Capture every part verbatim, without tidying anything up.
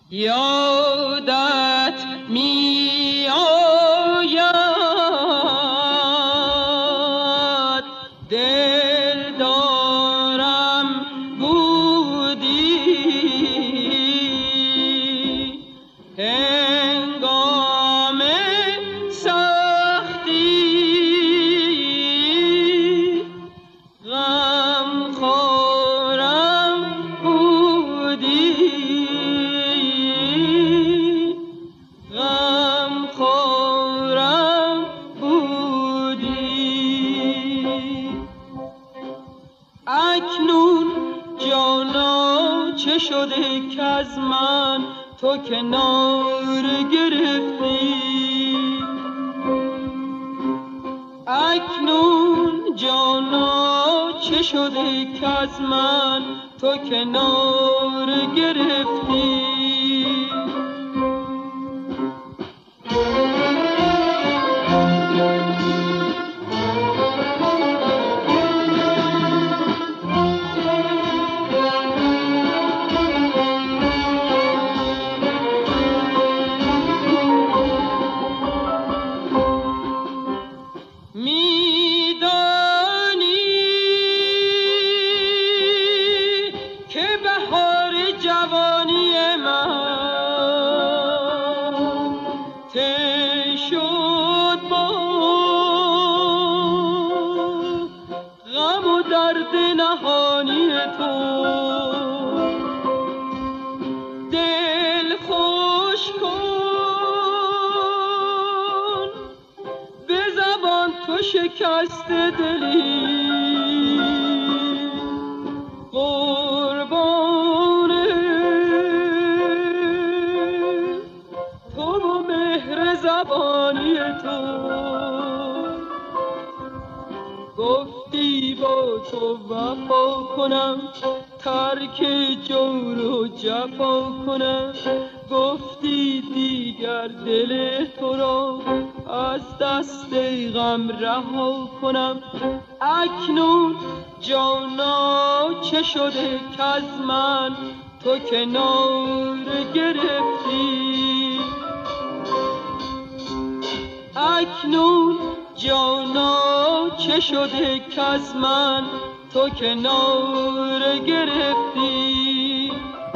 یادت می آید دل دارم بودی هنگام سختی غم خورم بودی غم خورم بودی اکنون جانا چه شده که از من تو کنار گرفتی اکنون جانا چه شده که از من تو کنار گرفتی شکست دلی قربان تو و مهر زبانی تو گفتی با تو وفا کنم ترک جور و جفا کنم گفتی دیگر دل تو را از دست غم رها کنم اکنون جانا چه شده که از من تو کنار گرفتی اکنون جانا چه شده که از من تو کنار گرفتی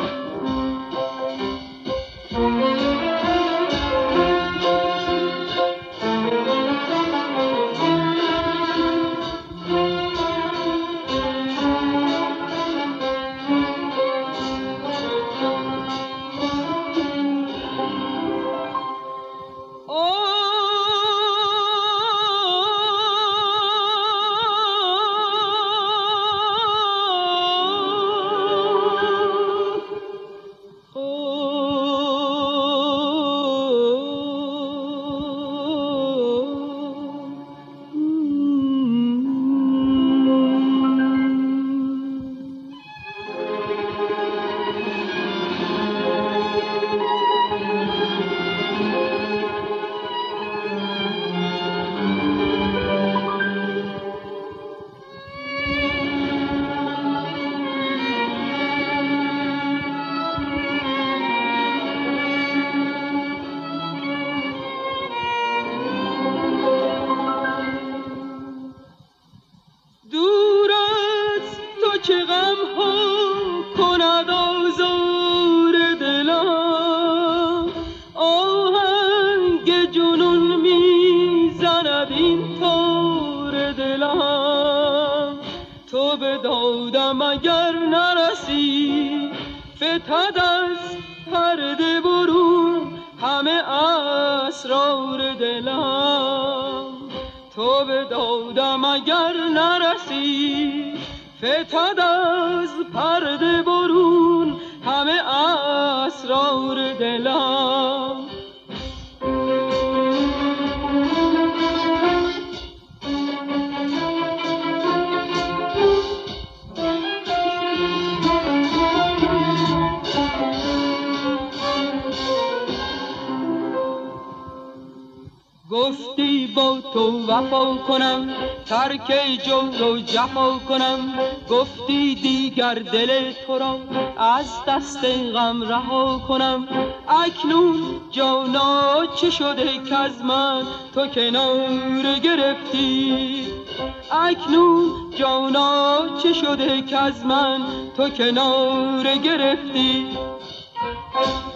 اگر نرسی فتد از پرده برون همه اسرار دلم تو به دادم اگر نرسی فتد از پرده برون همه اسرار دلم گفتی با تو وفا کنم، ترک جور و جفا کنم. گفتی دیگر دل تو را از دست غم رها کنم. اکنون جانا چه شده کز من تو کنار گرفتی؟ اکنون جانا چه شده کز من تو کنار گرفتی؟